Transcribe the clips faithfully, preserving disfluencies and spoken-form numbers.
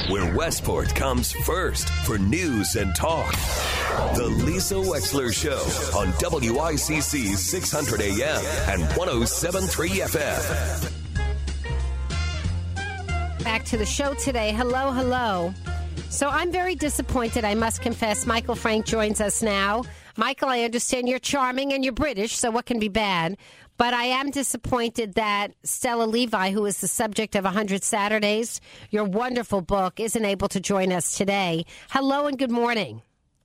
where Westport comes first for news and talk. The Lisa Wexler Show on W I C C six hundred A M and one oh seven point three F M. Back to the show today. Hello, hello. So I'm very disappointed, I must confess. Michael Frank joins us now. Michael, I understand you're charming and you're British, so what can be bad? But I am disappointed that Stella Levi, who is the subject of one hundred Saturdays, your wonderful book, isn't able to join us today. Hello and good morning.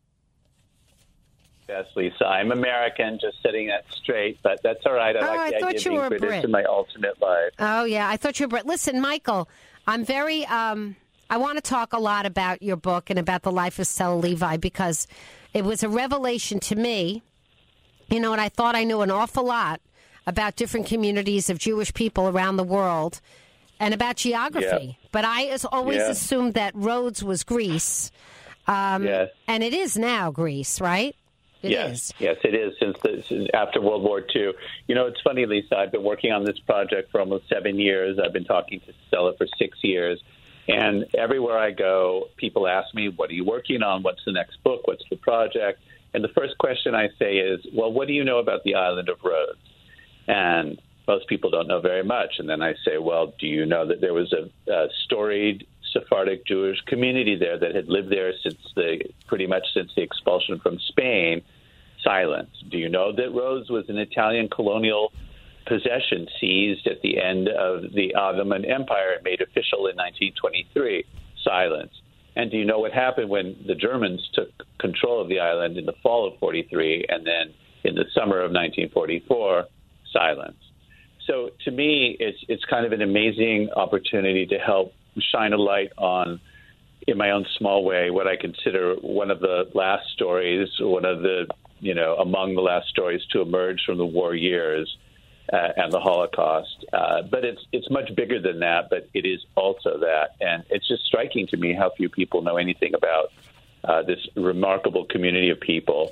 Yes, Lisa. I'm American, just setting that straight, but that's all right. I oh, like I the thought idea of you being were British Brit. in my alternate life. Oh, yeah. I thought you were Brit. Listen, Michael, I'm very, um, I want to talk a lot about your book and about the life of Stella Levi because it was a revelation to me, you know, and I thought I knew an awful lot about different communities of Jewish people around the world and about geography. Yeah. But I as always yeah. assumed that Rhodes was Greece. Um, yes. And it is now Greece, right? It yes, is. yes, it is since, the, since after World War Two. You know, it's funny, Lisa. I've been working on this project for almost seven years. I've been talking to Stella for six years. And everywhere I go, people ask me, what are you working on? What's the next book? What's the project? And the first question I say is, well, what do you know about the island of Rhodes? And most people don't know very much. And then I say, well, do you know that there was a, a storied Sephardic Jewish community there that had lived there since the pretty much since the expulsion from Spain? Silence. Do you know that Rhodes was an Italian colonial possession seized at the end of the Ottoman Empire and made official in nineteen twenty-three? Silence. And do you know what happened when the Germans took control of the island in the fall of forty-three and then in the summer of nineteen forty-four? Silence. So to me, it's it's kind of an amazing opportunity to help shine a light on, in my own small way, what I consider one of the last stories, one of the, you know, among the last stories to emerge from the war years uh, and the Holocaust. Uh, but it's it's much bigger than that, but it is also that. And it's just striking to me how few people know anything about uh, this remarkable community of people.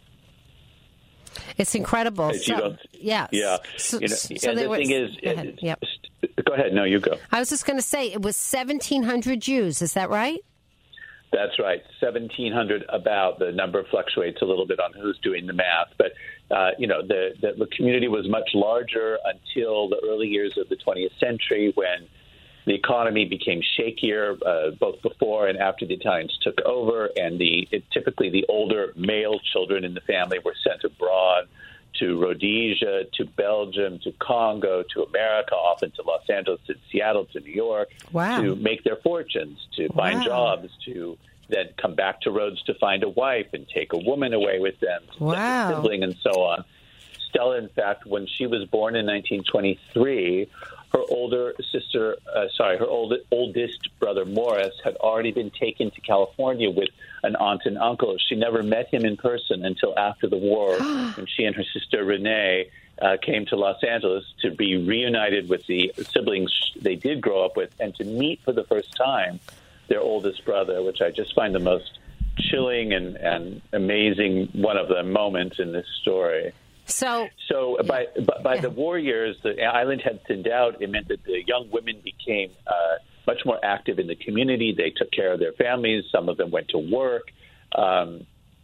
It's incredible. So, yeah. Yeah. So, you know, so and the was, thing is, go ahead. Yep. Go ahead. No, you go. I was just going to say, it was seventeen hundred Jews. Is that right? That's right. seventeen hundred about. The number fluctuates a little bit on who's doing the math. But, uh, you know, the, the, the community was much larger until the early years of the twentieth century when the economy became shakier, uh, both before and after the Italians took over. And the it, typically the older male children in the family were sent abroad to Rhodesia, to Belgium, to Congo, to America, often to Los Angeles, to Seattle, to New York, wow. to make their fortunes, to find wow. jobs, to then come back to Rhodes to find a wife and take a woman away with them, to wow. a sibling, and so on. Stella, in fact, when she was born in nineteen twenty-three, her older sister, uh, sorry, her old, oldest brother, Morris, had already been taken to California with an aunt and uncle. She never met him in person until after the war, when she and her sister, Renee, uh, came to Los Angeles to be reunited with the siblings they did grow up with and to meet for the first time their oldest brother, which I just find the most chilling and, and amazing one of the moments in this story. So, so by by, by yeah. the war years, the island had thinned out. It meant that the young women became uh, much more active in the community. They took care of their families. Some of them went to work. Um,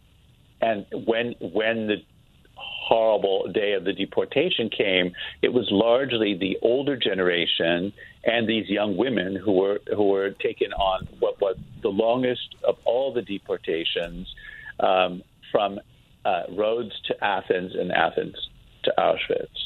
and when when the horrible day of the deportation came, it was largely the older generation and these young women who were who were taken on what was the longest of all the deportations um, from Uh, Rhodes to Athens and Athens to Auschwitz.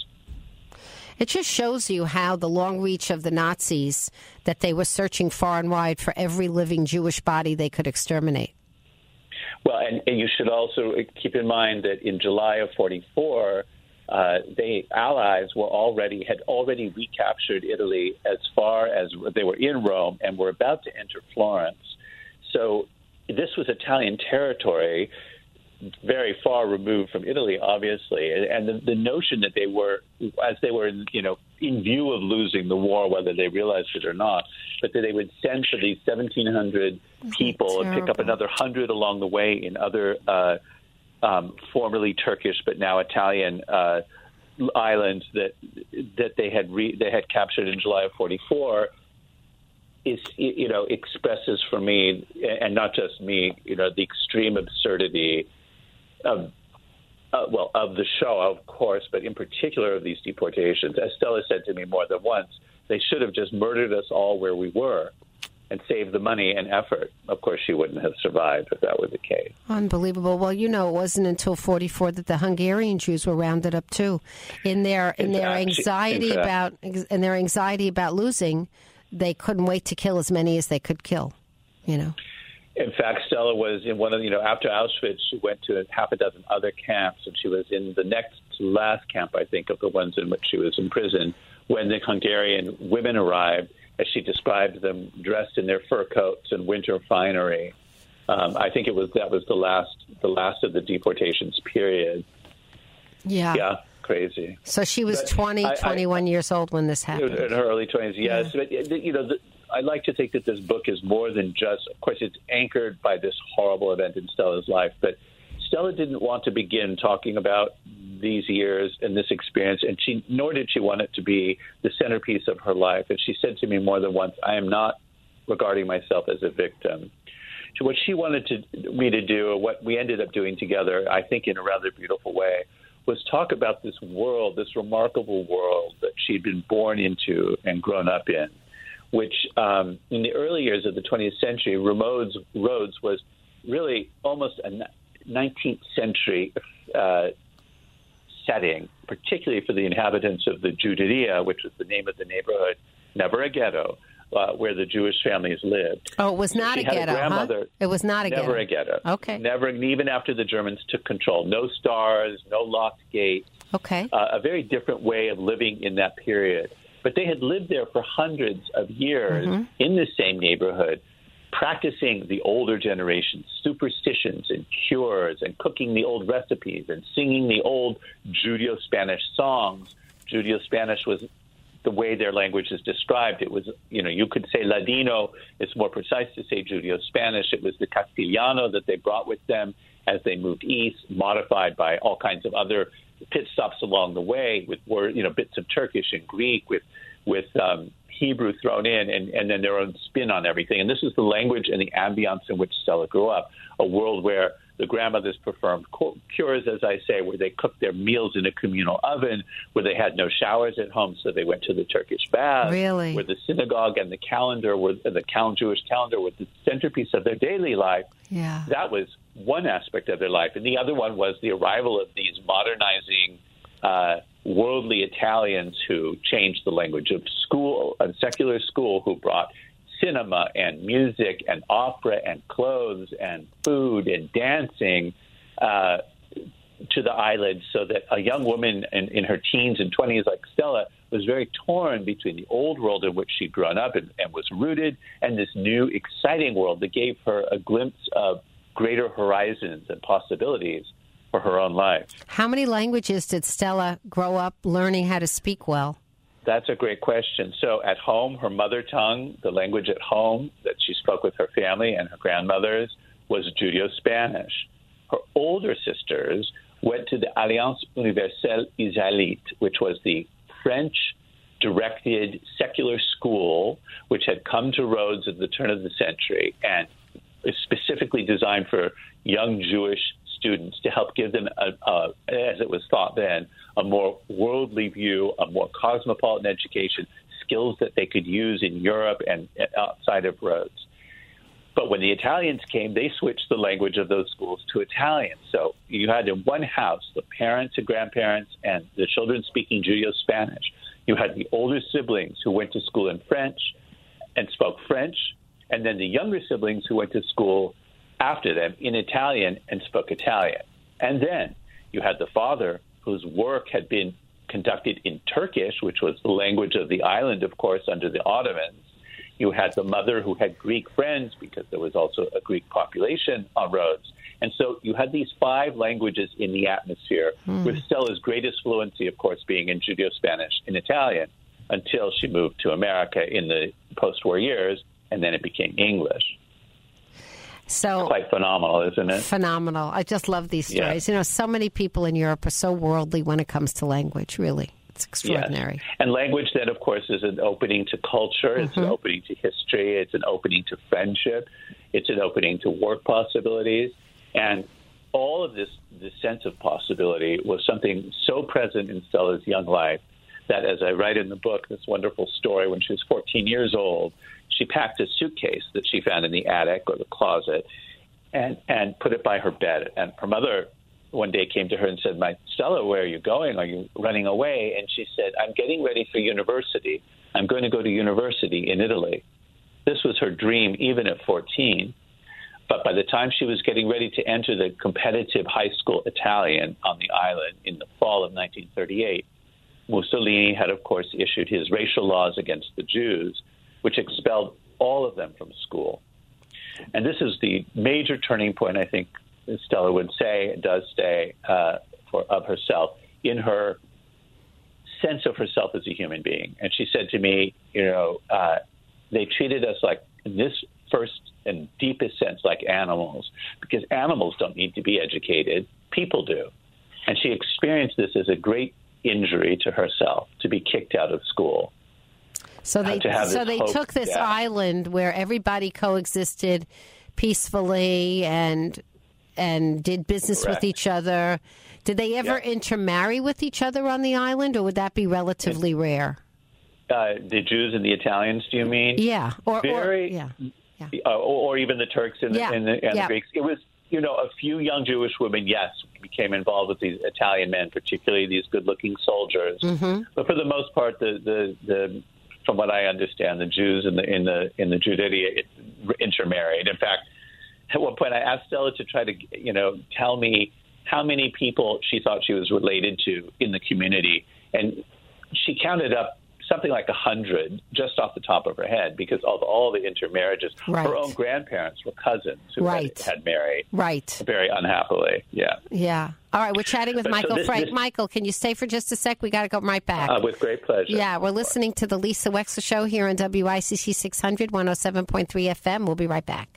It just shows you how the long reach of the Nazis, that they were searching far and wide for every living Jewish body they could exterminate. Well, and, and you should also keep in mind that in July of forty-four, uh, the Allies were already had already recaptured Italy as far as they were in Rome and were about to enter Florence. So this was Italian territory, very far removed from Italy, obviously, and the, the notion that they were, as they were, in, you know, in view of losing the war, whether they realized it or not, but that they would send for these seventeen hundred people and pick up another one hundred along the way in other uh, um, formerly Turkish but now Italian uh, islands that that they had re, they had captured in July of forty-four. is, you know, expresses for me, and not just me, you know, the extreme absurdity of, uh, well, of the show, of course, but in particular of these deportations. As Stella said to me more than once, they should have just murdered us all where we were and saved the money and effort. Of course, she wouldn't have survived if that were the case. Unbelievable. Well, you know, it wasn't until forty-four that the Hungarian Jews were rounded up too, in their in, in their fact, anxiety in about in their anxiety about losing. They couldn't wait to kill as many as they could kill, you know. In fact, Stella was in one of, you know, after Auschwitz, she went to half a dozen other camps, and she was in the next to last camp, I think, of the ones in which she was imprisoned, when the Hungarian women arrived, as she described them, dressed in their fur coats and winter finery. Um, I think it was that was the last the last of the deportations period. Yeah. Yeah. Crazy. So she was but twenty, I, twenty-one I, years old when this happened. In her early twenties, yes. Yeah. But, you know, the, I like to think that this book is more than just, of course, it's anchored by this horrible event in Stella's life, but Stella didn't want to begin talking about these years and this experience, and she nor did she want it to be the centerpiece of her life. And she said to me more than once, I am not regarding myself as a victim. So what she wanted to, me to do, or what we ended up doing together, I think in a rather beautiful way, was talk about this world, this remarkable world that she'd been born into and grown up in, which um, in the early years of the twentieth century, Rhodes, Rhodes was really almost a nineteenth century uh, setting, particularly for the inhabitants of the Juderia, which was the name of the neighborhood, never a ghetto, uh, where the Jewish families lived. Oh, it was not so a ghetto, a huh? It was not a never ghetto. Never a ghetto. Okay. Never, even after the Germans took control. No stars, no locked gates. Okay. Uh, a very different way of living in that period. But they had lived there for hundreds of years mm-hmm. in the same neighborhood, practicing the older generation's superstitions and cures and cooking the old recipes and singing the old Judeo-Spanish songs. Judeo-Spanish was the way their language is described. It was, you know, you could say Ladino. It's more precise to say Judeo-Spanish. It was the Castellano that they brought with them as they moved east, modified by all kinds of other pit stops along the way with, you know, bits of Turkish and Greek with, with um, Hebrew thrown in, and, and then their own spin on everything. And this is the language and the ambiance in which Stella grew up, a world where the grandmothers performed cures, as I say, where they cooked their meals in a communal oven, where they had no showers at home, so they went to the Turkish bath, really? Where the synagogue and the calendar were the Jewish calendar was the centerpiece of their daily life. Yeah. That was one aspect of their life. And the other one was the arrival of these modernizing uh, worldly Italians who changed the language of school, a secular school, who brought cinema and music and opera and clothes and food and dancing uh, to the island, so that a young woman in, in her teens and twenties like Stella was very torn between the old world in which she'd grown up and, and was rooted and this new exciting world that gave her a glimpse of greater horizons and possibilities for her own life. How many languages did Stella grow up learning how to speak well? That's a great question. So at home, her mother tongue, the language at home that she spoke with her family and her grandmothers, was Judeo-Spanish. Her older sisters went to the Alliance Universelle Israélite, which was the French-directed secular school which had come to Rhodes at the turn of the century and is specifically designed for young Jewish students to help give them, a, a, as it was thought then, a more worldly view, a more cosmopolitan education, skills that they could use in Europe and outside of Rhodes. But when the Italians came, they switched the language of those schools to Italian. So you had in one house the parents and grandparents and the children speaking Judeo-Spanish. You had the older siblings who went to school in French and spoke French, and then the younger siblings who went to school after them in Italian and spoke Italian. And then you had the father whose work had been conducted in Turkish, which was the language of the island, of course, under the Ottomans. You had the mother who had Greek friends because there was also a Greek population on Rhodes. And so you had these five languages in the atmosphere, mm. with Stella's greatest fluency, of course, being in Judeo-Spanish and Italian, until she moved to America in the post-war years, and then it became English. So it's quite phenomenal, isn't it? Phenomenal. I just love these stories. Yeah. You know, so many people in Europe are so worldly when it comes to language, really. It's extraordinary. Yes. And language then, of course, is an opening to culture. It's mm-hmm. an opening to history. It's an opening to friendship. It's an opening to work possibilities. And all of this, this sense of possibility was something so present in Stella's young life that, as I write in the book, this wonderful story, when she was fourteen years old, she packed a suitcase that she found in the attic or the closet and, and put it by her bed. And her mother one day came to her and said, "My Stella, where are you going? Are you running away?" And she said, "I'm getting ready for university. I'm going to go to university in Italy." This was her dream, even at fourteen. But by the time she was getting ready to enter the competitive high school Italian on the island in the fall of nineteen thirty-eight, Mussolini had, of course, issued his racial laws against the Jews, which expelled all of them from school. And this is the major turning point, I think, Stella would say, does say, uh, for, of herself, in her sense of herself as a human being. And she said to me, you know, uh, they treated us like, in this first and deepest sense, like animals, because animals don't need to be educated. People do. And she experienced this as a great injury to herself, to be kicked out of school. So they, uh, so they hope, took this yeah. island where everybody coexisted peacefully and and did business Correct. with each other. Did they ever yeah. intermarry with each other on the island, or would that be relatively it, rare? Uh, the Jews and the Italians, do you mean? Yeah, or, Very, or yeah, yeah. Uh, or, or even the Turks and the, yeah. and the, and yeah. the Greeks. It was, you know, a few young Jewish women, yes, became involved with these Italian men, particularly these good-looking soldiers. Mm-hmm. But for the most part, the, the, the from what I understand, the Jews in the in the in the Juderia intermarried. In fact, at one point, I asked Stella to try to, you know, tell me how many people she thought she was related to in the community, and she counted up something like a hundred just off the top of her head because of all the intermarriages. Right. Her own grandparents were cousins who right. had, had married right. very unhappily. Yeah. Yeah. All right. We're chatting with but Michael so this, Frank. this, Michael, can you stay for just a sec? We got to go right back. Uh, with great pleasure. Yeah. We're listening to the Lisa Wexler Show here on W I C C six hundred, one oh seven point three F M. We'll be right back.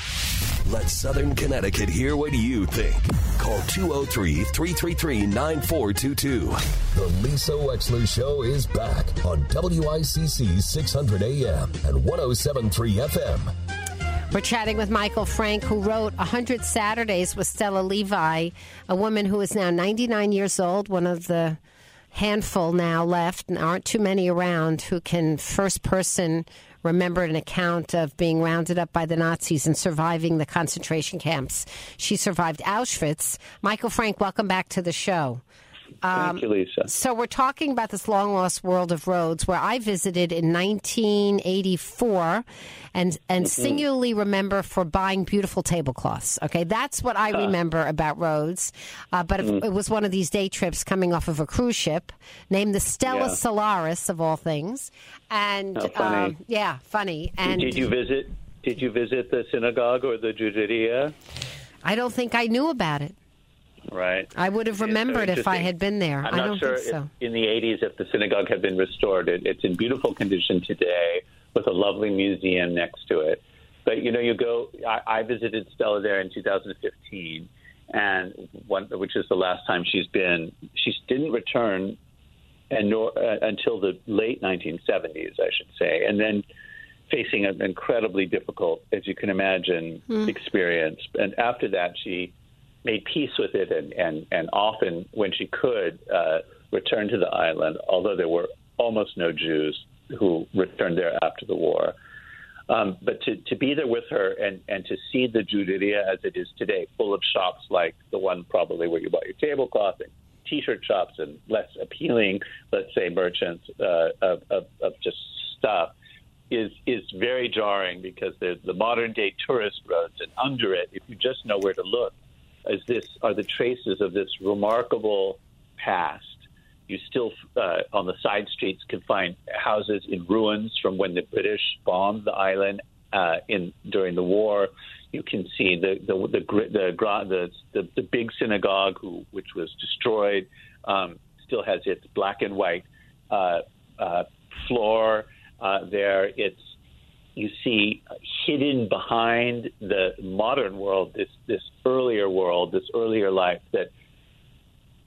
Let Southern Connecticut hear what you think. Call two oh three, three three three, nine four two two. The Lisa Wexler Show is back on W I C C six hundred A M and one oh seven point three F M. We're chatting with Michael Frank, who wrote one hundred Saturdays with Stella Levi, a woman who is now ninety-nine years old, one of the handful now left, and aren't too many around, who can first person remember an account of being rounded up by the Nazis and surviving the concentration camps. She survived Auschwitz. Michael Frank, welcome back to the show. Um, Thank you, Lisa. So we're talking about this long-lost world of roads where I visited in nineteen eighty-four and and mm-hmm. singularly remember for buying beautiful tablecloths. Okay, that's what I huh. remember about Rhodes. Uh, but mm. it was one of these day trips coming off of a cruise ship named the Stella yeah. Solaris, of all things. And oh, funny. Um, yeah, funny. And did, did you visit? Did you visit the synagogue or the Juderia? I don't think I knew about it. Right. I would have remembered so if I had been there. I'm I not don't sure think so. if in the eighties if the synagogue had been restored. It, it's in beautiful condition today with a lovely museum next to it. But, you know, you go, I, I visited Stella there in two thousand fifteen, and one, which is the last time she's been. She didn't return and nor, uh, until the late nineteen seventies, I should say, and then facing an incredibly difficult, as you can imagine, mm. experience. And after that, she made peace with it and, and, and often, when she could, uh, return to the island, although there were almost no Jews who returned there after the war. Um, but to, to be there with her and, and to see the Juderia as it is today, full of shops like the one probably where you bought your tablecloth and T-shirt shops and less appealing, let's say, merchants uh, of, of, of just stuff, is is very jarring because there's the modern-day tourist roads, and under it, if you just know where to look, is this are the traces of this remarkable past. You still, uh, on the side streets, can find houses in ruins from when the British bombed the island uh, in during the war. You can see the the the the the, the, the big synagogue, who, which was destroyed, um, still has its black and white uh, uh, floor uh, there. It's you see hidden behind the modern world, this this earlier world, this earlier life that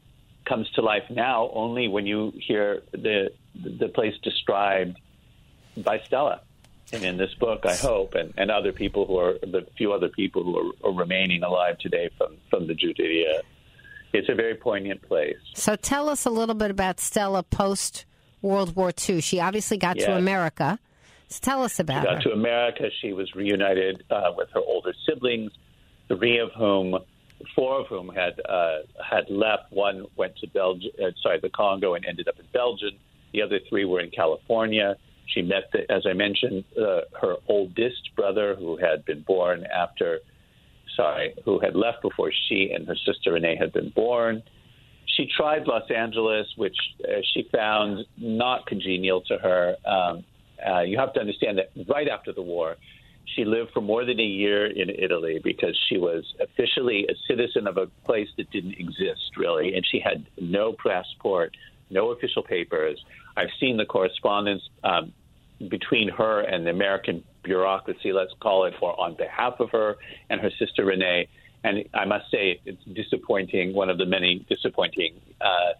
comes to life now only when you hear the the place described by Stella. And in this book, I hope, and, and other people who are, the few other people who are, are remaining alive today from, from the Judea. It's a very poignant place. So tell us a little bit about Stella post-World War Two. She obviously got yes. to America. So tell us about her. She got her. to America. She was reunited uh, with her older siblings, three of whom, four of whom had uh, had left. One went to Belgium, uh, sorry, the Congo, and ended up in Belgium. The other three were in California. She met, the, as I mentioned, uh, her oldest brother, who had been born after, sorry, who had left before she and her sister Renee had been born. She tried Los Angeles, which uh, she found not congenial to her. Um, uh, you have to understand that right after the war, she lived for more than a year in Italy because she was officially a citizen of a place that didn't exist, really, and she had no passport, no official papers. I've seen the correspondence um, between her and the American bureaucracy, let's call it, or on behalf of her and her sister Renee. And I must say it's disappointing, one of the many disappointing uh,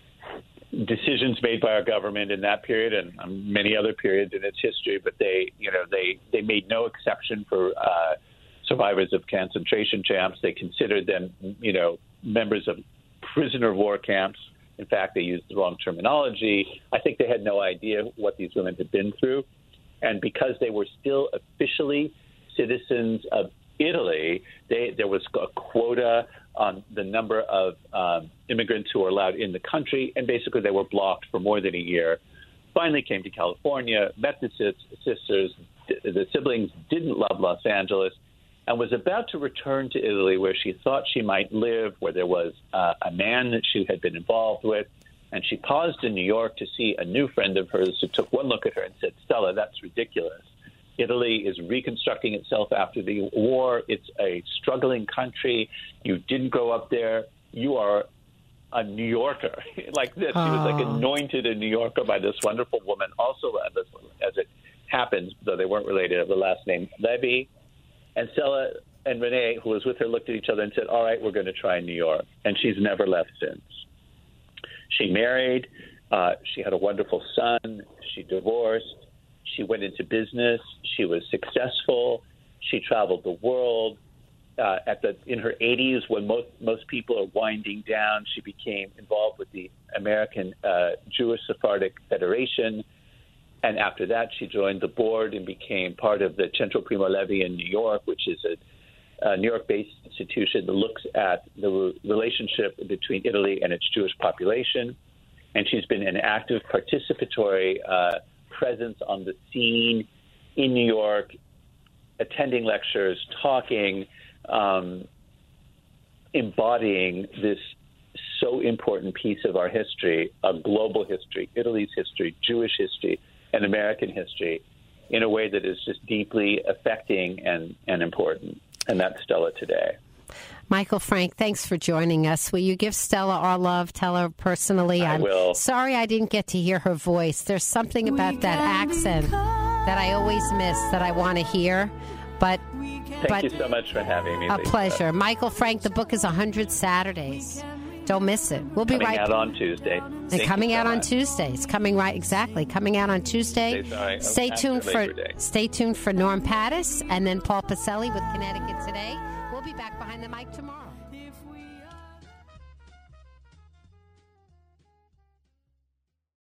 decisions made by our government in that period and um, many other periods in its history. But they, you know, they, they made no exception for uh, survivors of concentration camps. They considered them, you know, members of prisoner of war camps. In fact, they used the wrong terminology. I think they had no idea what these women had been through. And because they were still officially citizens of Italy, they, there was a quota on the number of um, immigrants who were allowed in the country, and basically they were blocked for more than a year. Finally came to California, met the sisters, the siblings didn't love Los Angeles, and was about to return to Italy, where she thought she might live, where there was uh, a man that she had been involved with. And she paused in New York to see a new friend of hers who took one look at her and said, Stella, that's ridiculous. Italy is reconstructing itself after the war. It's a struggling country. You didn't grow up there. You are a New Yorker. Like this. She was like anointed a New Yorker by this wonderful woman. Also, as it happens, though they weren't related, of the last name Levy. And Stella and Renee, who was with her, looked at each other and said, all right, we're going to try New York. And she's never left since. She married. Uh, she had a wonderful son. She divorced. She went into business. She was successful. She traveled the world. Uh, at the in her eighties, when most, most people are winding down, she became involved with the American uh, Jewish Sephardic Federation. And after that, she joined the board and became part of the Centro Primo Levi in New York, which is a, a New York-based institution that looks at the re- relationship between Italy and its Jewish population. And she's been an active participatory uh, presence on the scene in New York, attending lectures, talking, um, embodying this so important piece of our history, a global history, Italy's history, Jewish history, and American history in a way that is just deeply affecting and, and important. And that's Stella today. Michael Frank, thanks for joining us. Will you give Stella our love? Tell her personally. I I'm will. Sorry I didn't get to hear her voice. There's something about that accent that I always miss that I want to hear. But Thank but you so much for having me, A Lisa. pleasure. Michael Frank, the book is one hundred Saturdays. Don't miss it. We'll be coming right out on Tuesday. And Thank coming you so out on much. Tuesday. It's coming right exactly. Coming out on Tuesday. Tuesday, sorry. Stay After tuned for Labor Day. stay tuned for Norm Pattis and then Paul Pacelli with Connecticut Today. We'll be back behind the mic tomorrow.